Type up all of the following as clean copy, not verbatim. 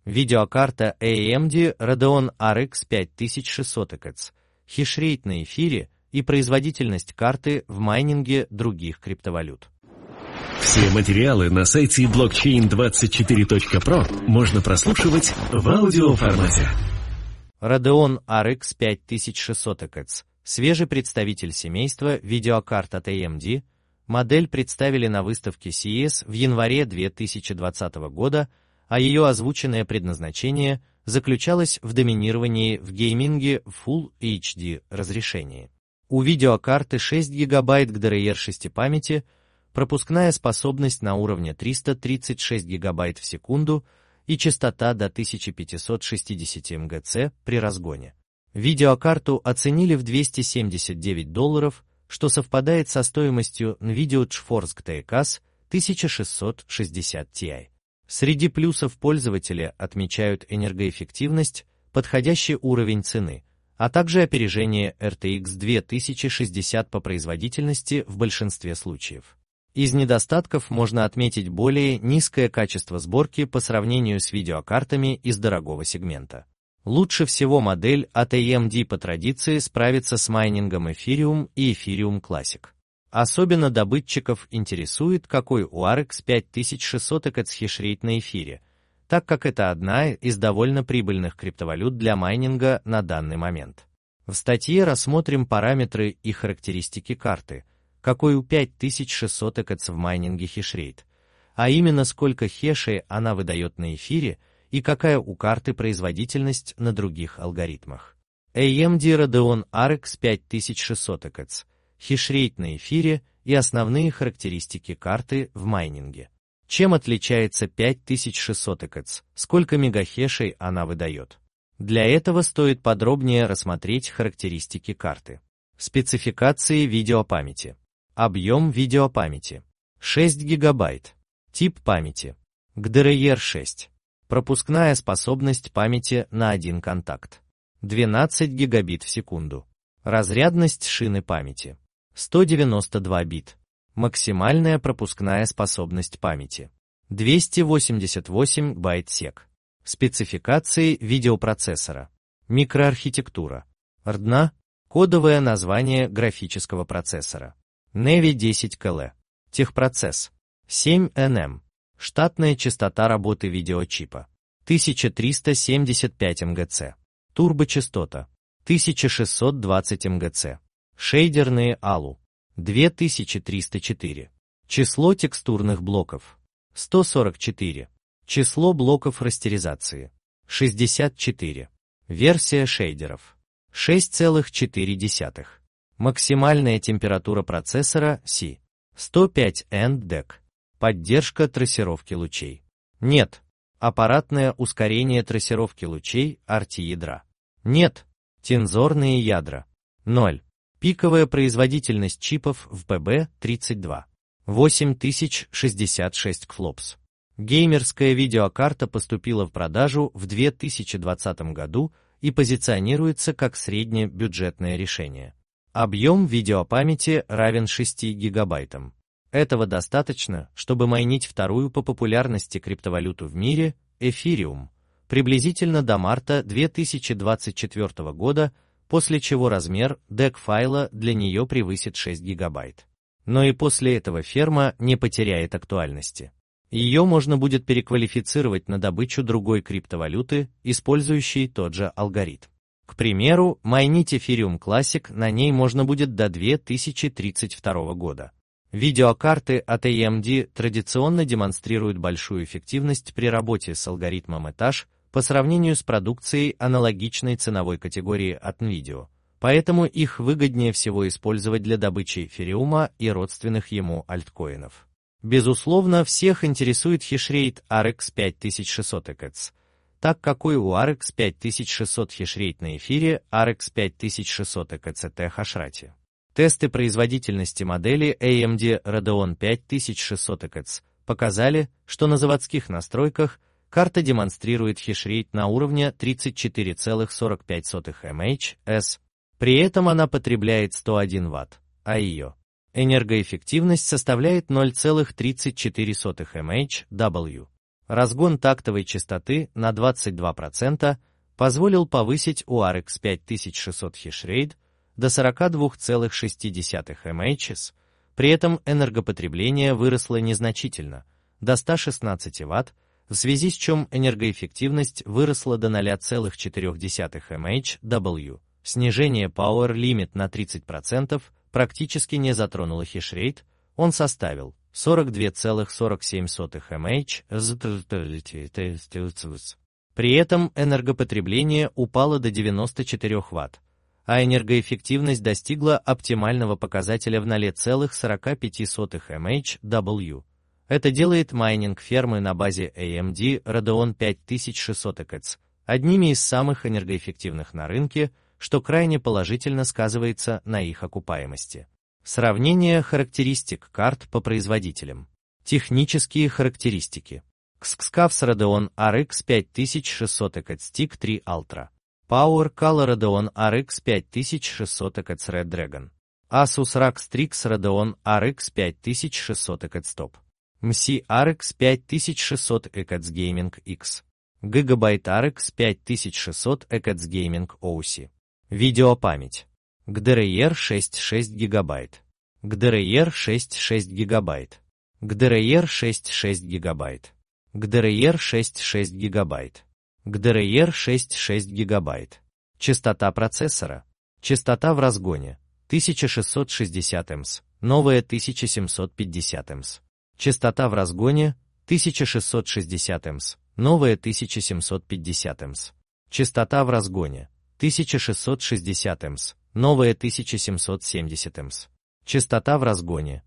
Видеокарта AMD Radeon RX 5600 XT, хешрейт на эфире и производительность карты в майнинге других криптовалют. Все материалы на сайте blockchain24.pro можно прослушивать в аудиоформате. Radeon RX 5600 XT, свежий представитель семейства видеокарт от AMD, модель представили на выставке CES в январе 2020 года, а ее озвученное предназначение заключалось в доминировании в гейминге в Full HD разрешении. У видеокарты 6 ГБ GDDR6 памяти, пропускная способность на уровне 336 ГБ в секунду и частота до 1560 МГц при разгоне. Видеокарту оценили в $279, что совпадает со стоимостью NVIDIA GeForce GTX 1660 Ti. Среди плюсов пользователи отмечают энергоэффективность, подходящий уровень цены, а также опережение RTX 2060 по производительности в большинстве случаев. Из недостатков можно отметить более низкое качество сборки по сравнению с видеокартами из дорогого сегмента. Лучше всего модель от AMD по традиции справится с майнингом Ethereum и Ethereum Classic. Особенно добытчиков интересует, какой у RX 5600 XT хешрейт на эфире, так как это одна из довольно прибыльных криптовалют для майнинга на данный момент. В статье рассмотрим параметры и характеристики карты, какой у 5600 XT в майнинге хешрейт, а именно сколько хешей она выдает на эфире и какая у карты производительность на других алгоритмах. AMD Radeon RX 5600 XT, хешрейт на эфире и основные характеристики карты в майнинге. Чем отличается 5600 XT, сколько мегахешей она выдает? Для этого стоит подробнее рассмотреть характеристики карты. Спецификации видеопамяти. Объем видеопамяти 6 ГБ. Тип памяти GDDR6. Пропускная способность памяти на один контакт 12 гигабит в секунду. Разрядность шины памяти 192 бит. Максимальная пропускная способность памяти 288 байт-сек. Спецификации видеопроцессора. Микроархитектура. RDNA. Кодовое название графического процессора. Navi 10 KL. Техпроцесс 7 nm. Штатная частота работы видеочипа 1375 МГц. Турбочастота 1620 МГц. Шейдерные ALU 2304. Число текстурных блоков 144. Число блоков растеризации 64. Версия шейдеров 6,4. Максимальная температура процессора C 105 NDEC. Поддержка трассировки лучей. Нет. Аппаратное ускорение трассировки лучей RT-ядра. Нет. Тензорные ядра. 0. Пиковая производительность чипов в PB32. 8066 КФЛОПС. Геймерская видеокарта поступила в продажу в 2020 году и позиционируется как среднебюджетное решение. Объем видеопамяти равен 6 гигабайтам. Этого достаточно, чтобы майнить вторую по популярности криптовалюту в мире, Ethereum, приблизительно до марта 2024 года, после чего размер DEC-файла для нее превысит 6 гигабайт. Но и после этого ферма не потеряет актуальности. Ее можно будет переквалифицировать на добычу другой криптовалюты, использующей тот же алгоритм. К примеру, майнить Ethereum Classic на ней можно будет до 2032 года. Видеокарты от AMD традиционно демонстрируют большую эффективность при работе с алгоритмом этаж по сравнению с продукцией аналогичной ценовой категории от NVIDIA, поэтому их выгоднее всего использовать для добычи эфириума и родственных ему альткоинов. Безусловно, всех интересует хешрейт RX 5600 XT, так какой у RX 5600 хешрейт на эфире RX 5600 XT хашрате. Тесты производительности модели AMD Radeon 5600 XT показали, что на заводских настройках карта демонстрирует хешрейт на уровне 34,45 мHz, при этом она потребляет 101 Вт, а ее энергоэффективность составляет 0,34 mHW. Разгон тактовой частоты на 22% позволил повысить у RX 5600 хешрейт до 42,6 мHz, при этом энергопотребление выросло незначительно, до 116 Вт, в связи с чем энергоэффективность выросла до 0,4 mHW. Снижение Power Limit на 30% практически не затронуло хешрейт, он составил 42,47 mHz. При этом энергопотребление упало до 94 Вт, а энергоэффективность достигла оптимального показателя в 0,45 mHW. Это делает майнинг фермы на базе AMD Radeon 5600 XT одними из самых энергоэффективных на рынке, что крайне положительно сказывается на их окупаемости. Сравнение характеристик карт по производителям. Технические характеристики. Xcavs Radeon RX 5600 XT 3 Ultra. Power Color Radeon RX 5600 XT Red Dragon. Asus ROG Strix Radeon RX 5600 XT Top. MC RX 5600 XT Gaming X. Gigabyte RX 5600 XT Gaming OC. Видеопамять. GDDR 6 ГБ. GDDR 6 ГБ. GDDR 6 ГБ. GDDR 6 ГБ. GDDR 6 ГБ. Частота процессора. Частота в разгоне 1660 Мс, новая 1750 Мс. Частота в разгоне 1660 Мс, новая 1750 Мс. Частота в разгоне 1660 Мс, новая 1770 Мс. Частота в разгоне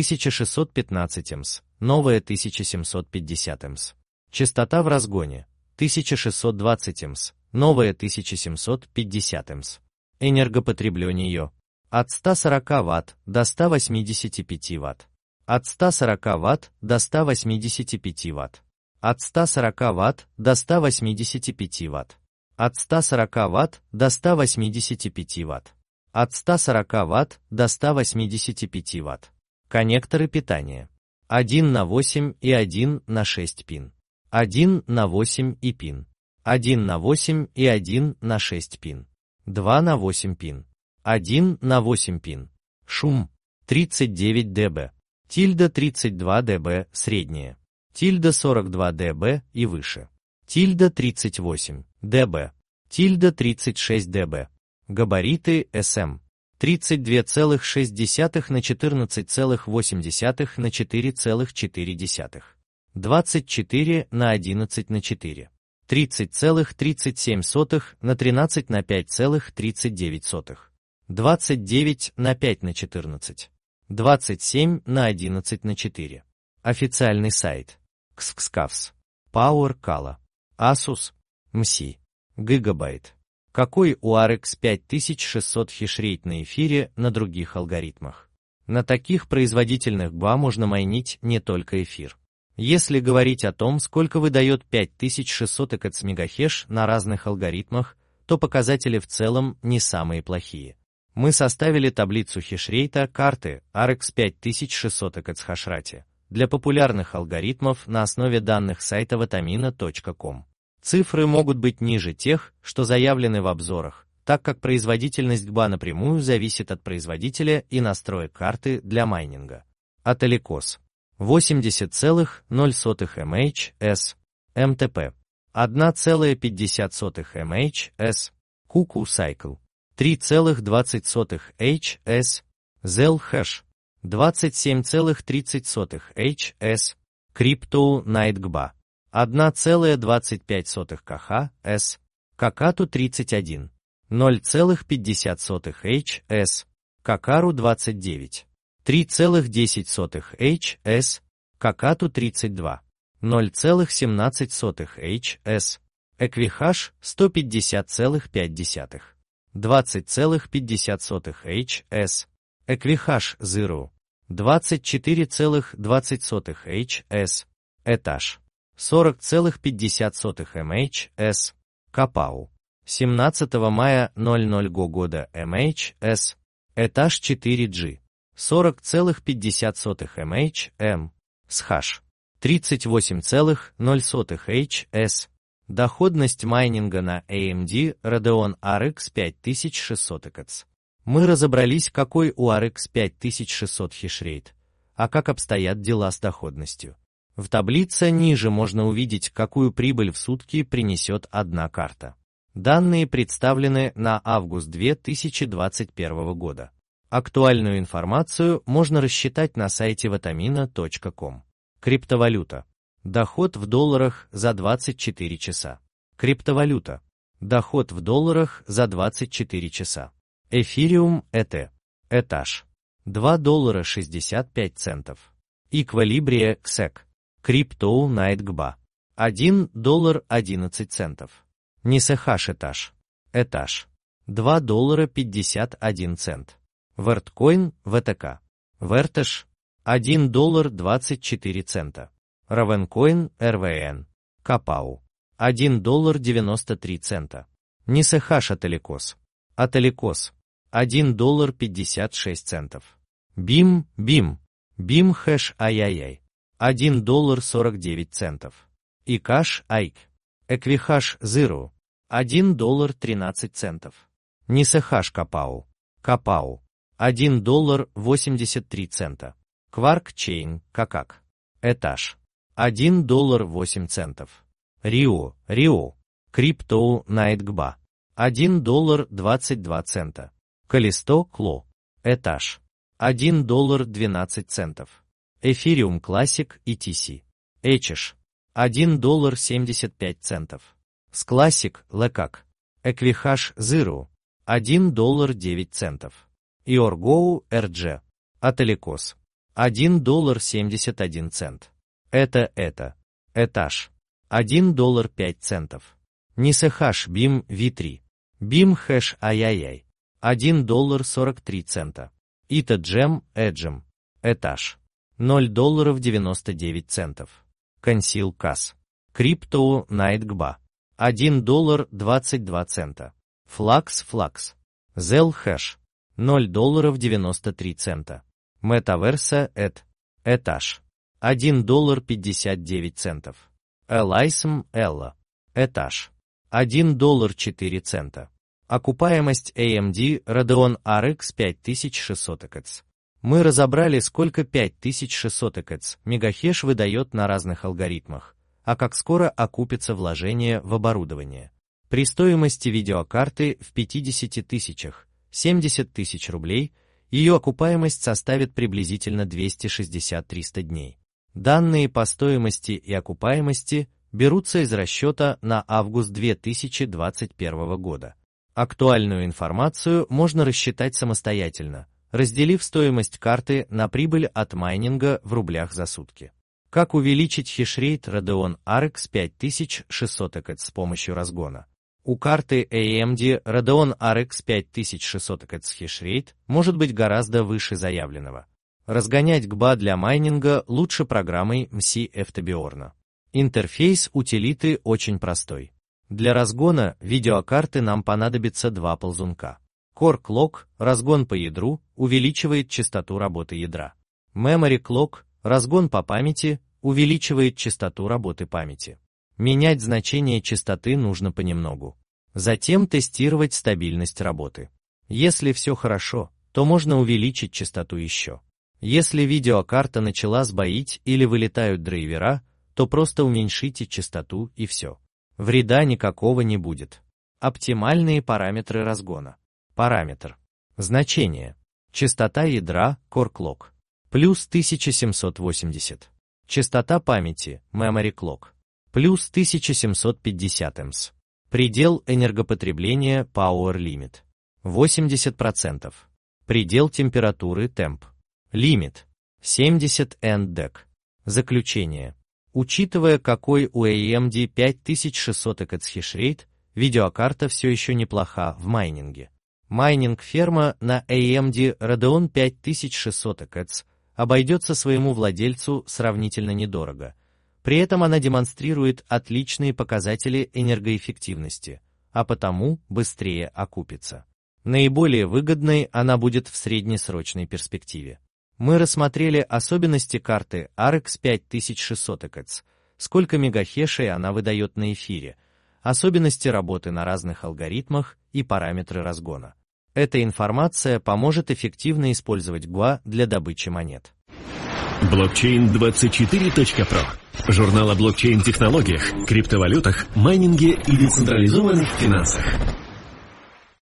1615 Мс, новая 1750 Мс. Частота в разгоне 1620 Мс, новая 1750 Мс. Энергопотребление от 140 Вт до 185 Вт. От 140 Вт до 185 Вт. От 140 Вт до 185 Вт. От 140 Вт до 185 Вт. От 140 Вт до 185 Вт. Коннекторы питания. 1 на 8 и 1 на 6 пин. 1 на 8 и пин. 1 на 8 и 1 на 6 пин. 2 на 8 пин. 1 на 8 пин. Шум 39 дБ. Тильда 32 дБ среднее. Тильда 42 дБ и выше. Тильда 38 дБ. Тильда 36 дБ. Габариты SM 32,6 на 14,8 на 4,4. 24 на 11 на 4. 30,37 на 13 на 5,39. 29 на 5 на 14. 27 на 11 на 4. Официальный сайт. Xcavs. Power Color. Asus. MC. Gigabyte. Какой у RX 5600 хешрейт на эфире на других алгоритмах? На таких производительных ГБА можно майнить не только эфир. Если говорить о том, сколько выдает 5600 МГц на разных алгоритмах, то показатели в целом не самые плохие. Мы составили таблицу хешрейта карты RX 5600 МГц хашрате для популярных алгоритмов на основе данных сайта vatamina.com. Цифры могут быть ниже тех, что заявлены в обзорах, так как производительность ГБА напрямую зависит от производителя и настроек карты для майнинга. Ателикос 80,0 мHz, МТП 1,50 мHz, Cuckoo Cycle 3,20 Hz, Zelhash 27,30 Hz, Crypto Night ГБА 1,25 кХ/с, Kakatu 31, 0,50 Hz, Kakaru 29, 3,10 Hz, Kakatu 32, 0,17 Hz, Equihash 150,5, 20,50 Hz, Equihash Zero 24,20 Hz, Ethash 40,50 мHz, Капау 17 мая 00 года мHz, Этаж 4G 40,50 мHz, Shash 38,0 Доходность майнинга на AMD Radeon RX 5600 XT. Мы разобрались, какой у RX 5600 хешрейт, а как обстоят дела с доходностью. В таблице ниже можно увидеть, какую прибыль в сутки принесет одна карта. Данные представлены на август 2021 года. Актуальную информацию можно рассчитать на сайте vatamina.com. Криптовалюта. Доход в долларах за 24 часа. Криптовалюта. Доход в долларах за 24 часа. Эфириум ETH. Этаж. $2.65. Эквилибрия XEC. Crypto Night GBA. $1.11. Нисехаш этаж. Этаж. $2.51. Vertcoin VTK. Vertesh. $1.24. Ravencoin RVN. Капау. $1.93. Нисехаш Ателикос. Ателикос. $1.56. BIM. BIM хэш ай. $1.49. Икаш Айк. Эквихаш Zero. $1.13. Нисехаш Капау. Капау. $1.83. Quark Chain Какак. Этаж. $1.08. Рио. Crypto Night GBA. $1.22. Калисто Кло. Этаж. $1.12. Эфириум Classic ETC. Эчеш. $1.75. Склассик Лекак. Эквихаш Zero. $1.09. Иоргоу RG. Ателикос. $1.71. Это. Этаж. $1.05. Нисехаш BIM V3. BIM хэш ай. $1.43. Ита Джем Эджем. Этаж. $0.99. Консил Кас. Crypto Night GBA. $1.22. Флакс. Зел хэш. $0.93. Метаверса Этаж. $1.59. Элайсм Элла. Этаж. $1.04. Окупаемость AMD Radeon RX 5600 XT. Мы разобрали, сколько 5600 XT мегахеш выдает на разных алгоритмах, а как скоро окупится вложение в оборудование. При стоимости видеокарты в 50 тысячах, 70 тысяч рублей, ее окупаемость составит приблизительно 260-300 дней. Данные по стоимости и окупаемости берутся из расчета на август 2021 года. Актуальную информацию можно рассчитать самостоятельно, разделив стоимость карты на прибыль от майнинга в рублях за сутки. Как увеличить хешрейт Radeon RX 5600 XT с помощью разгона? У карты AMD Radeon RX 5600 XT хешрейт может быть гораздо выше заявленного. Разгонять GBA для майнинга лучше программой MC Eftebiorna. Интерфейс утилиты очень простой. Для разгона видеокарты нам понадобится два ползунка. Core Clock, разгон по ядру, увеличивает частоту работы ядра. Memory Clock, разгон по памяти, увеличивает частоту работы памяти. Менять значение частоты нужно понемногу. Затем тестировать стабильность работы. Если все хорошо, то можно увеличить частоту еще. Если видеокарта начала сбоить или вылетают драйвера, то просто уменьшите частоту и все. Вреда никакого не будет. Оптимальные параметры разгона. Параметр. Значение. Частота ядра Core Clock. Плюс 1780. Частота памяти Memory Clock. Плюс 1750 Ms. Предел энергопотребления Power Limit. 80%. Предел температуры Temp. Лимит. 70 NDEC. Заключение. Учитывая, какой у AMD 5600 XT хешрейт, видеокарта все еще неплоха в майнинге. Майнинг-ферма на AMD Radeon 5600 XT обойдется своему владельцу сравнительно недорого. При этом она демонстрирует отличные показатели энергоэффективности, а потому быстрее окупится. Наиболее выгодной она будет в среднесрочной перспективе. Мы рассмотрели особенности карты RX 5600X, сколько мегахешей она выдает на эфире, особенности работы на разных алгоритмах и параметры разгона. Эта информация поможет эффективно использовать ГУА для добычи монет. Blockchain24.pro. Журнал о блокчейн-технологиях, криптовалютах, майнинге и децентрализованных финансах.